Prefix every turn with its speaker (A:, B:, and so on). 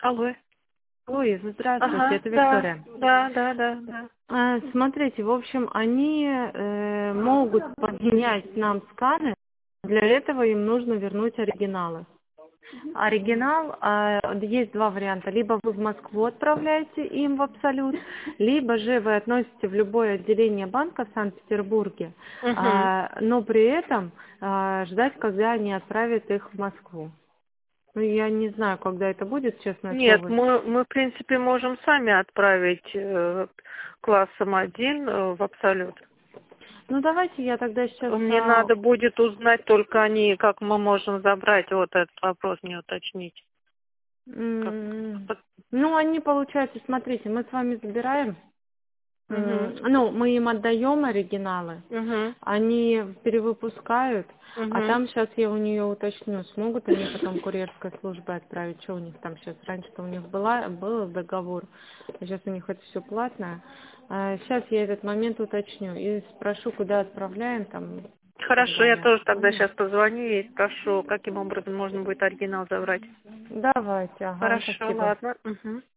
A: Алло.
B: Ой, здравствуйте,
A: Ага,
B: это
A: да,
B: Виктория.
A: да.
B: Смотрите, в общем, они могут поменять нам сканы. Для этого им нужно вернуть оригиналы. Оригинал, есть два варианта. Либо вы в Москву отправляете им в Абсолют, либо же вы относите в любое отделение банка в Санкт-Петербурге,
A: Угу.
B: но при этом ждать, когда они отправят их в Москву. Ну, я не знаю, когда это будет, честное
A: Нет,
B: слово.
A: мы в принципе можем сами отправить классом 1 в Абсолют.
B: Ну, давайте я тогда сейчас...
A: Мне надо будет узнать только они, как мы можем забрать, вот этот вопрос мне уточнить. Как...
B: Ну, они, получается, смотрите, мы с вами забираем,
A: Угу.
B: ну, мы им отдаем оригиналы,
A: Угу.
B: они перевыпускают, а
A: Угу.
B: там сейчас я у нее уточню, смогут они потом курьерской службой отправить, что у них там сейчас, раньше-то у них был договор, а сейчас у них это все платное. Сейчас я этот момент уточню и спрошу, куда отправляем там и так
A: Хорошо, я
B: далее.
A: тоже тогда
B: Поняли?
A: сейчас позвоню и спрошу, каким образом можно будет оригинал забрать.
B: Давайте, ага,
A: Хорошо,
B: спасибо.
A: ладно. Угу.